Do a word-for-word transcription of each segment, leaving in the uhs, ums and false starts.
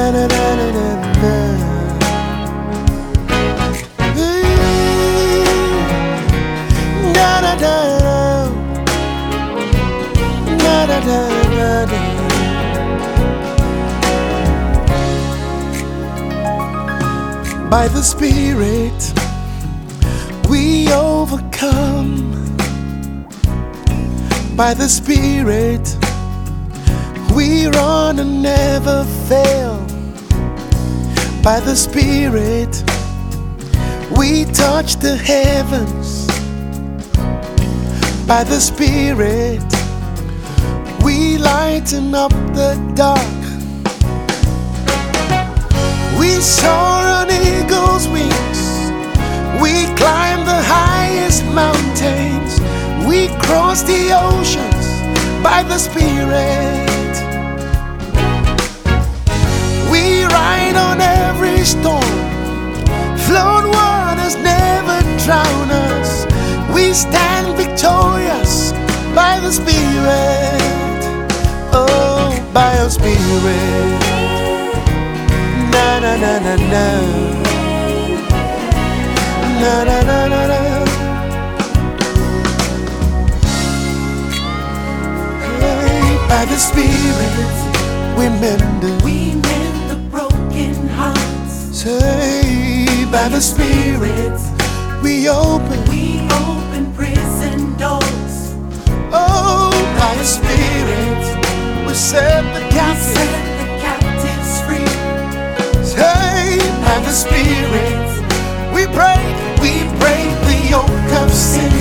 na, na, na, na. Da da da, da da da da. By the Spirit we overcome. By the Spirit we run and never fail. By the Spirit we touch the heavens. By the Spirit we lighten up the dark. We soar on eagle's wings. We climb the highest mountains. We cross the oceans by the Spirit. We ride on every storm. Flood waters never drown us. We stand victorious by the Spirit. Oh, by your Spirit. Na na na na na. Na na na na na. Hey, by the Spirit we mend the We mend the broken hearts. Say, by the Spirit we open. We open prison doors. Oh, by the Spirit we set the We captives. set the captives free. Say, by the Spirit we break, we break the yoke of sin.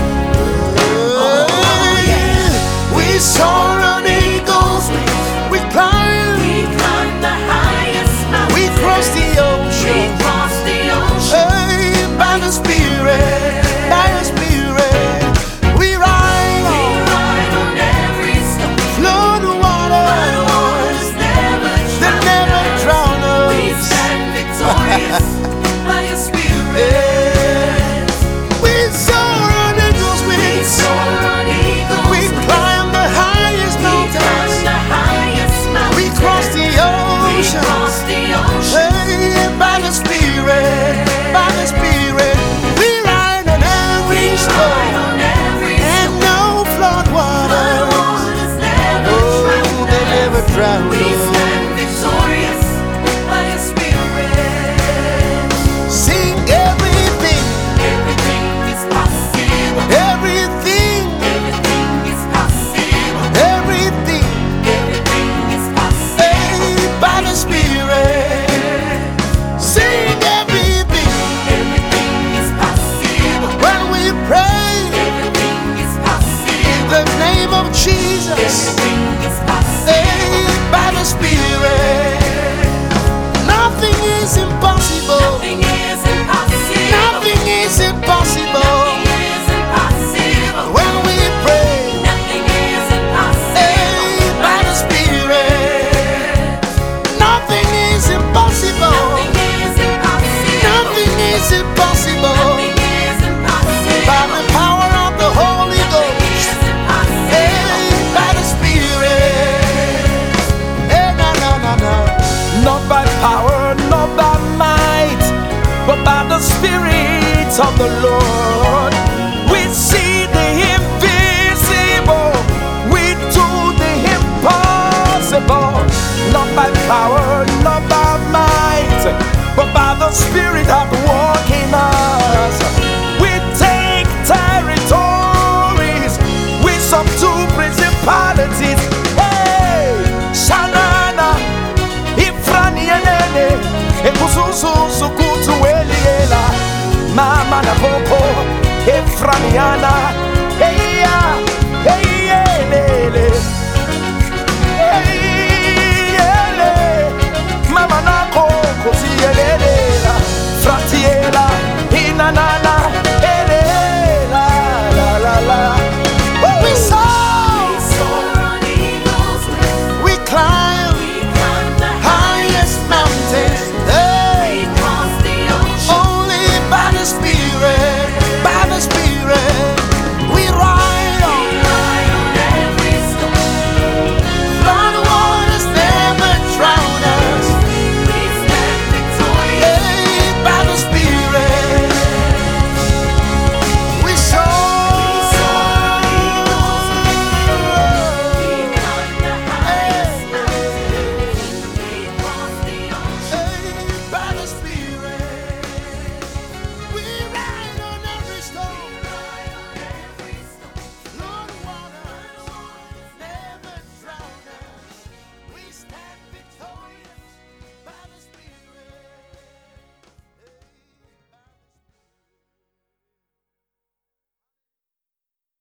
Oh, yeah. We soar on eagle's wings. We climb, We climb the highest mountain. we cross the We ocean. cross the ocean. Hey, by the Spirit, by the Spirit we We ride on ride on every storm. flood The water. waters never They drown never us. drown We us. stand victorious by your Spirit. We soar on eagle's We wings. soar on eagle's We wings. climb the highest We climb mountains. the highest mountain. We cross the We ocean. cross the ocean. Hey, by the Spirit, by the Spirit we ride on every We ride storm. on every And storm. no flood The water. waters never Oh, drown they us. never drown We us. stand victorious by your Spirit. Sing everything, Everything is possible. everything, Everything is possible. everything. Everything is possible. Hey, by the Spirit. Sing everything Everything is possible. when we pray Everything is in possible. the name of Jesus. Everything is possible. Hey, by the Spirit. Nothing is impossible. Nothing is impossible. Nothing is impossible Nothing is impossible. when we pray. Nothing is impossible. Hey, by the Spirit. Nothing is impossible. Nothing is impossible. Nothing is impossible Nothing is impossible. by the power of the Holy Nothing Ghost. is impossible. Hey, by the Spirit. Hey, no, no, no, no. Not by power, not by might, but by the Spirit of the Lord. We see the invisible, we do the impossible. Not by power, not by might, but by the Spirit at work in us. We take territories, we subdue principalities. Hey, Shanana. Ifranienene, ekususu kutu eliela, mama na popo, Efraniana.